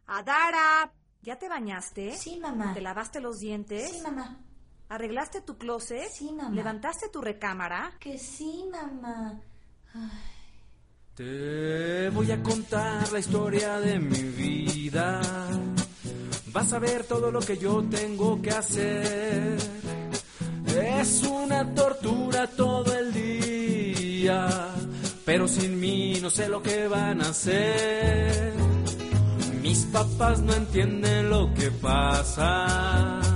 Adara, ¿ya te bañaste? Sí, mamá. ¿Te lavaste los dientes? Sí, mamá. ¿Arreglaste tu closet? Sí, mamá. ¿Levantaste tu recámara? Que sí, mamá. Ay. Te voy a contar la historia de mi vida. Vas a ver todo lo que yo tengo que hacer. Es una tortura todo el día, pero sin mí no sé lo que van a hacer. Mis papás no entienden lo que pasa.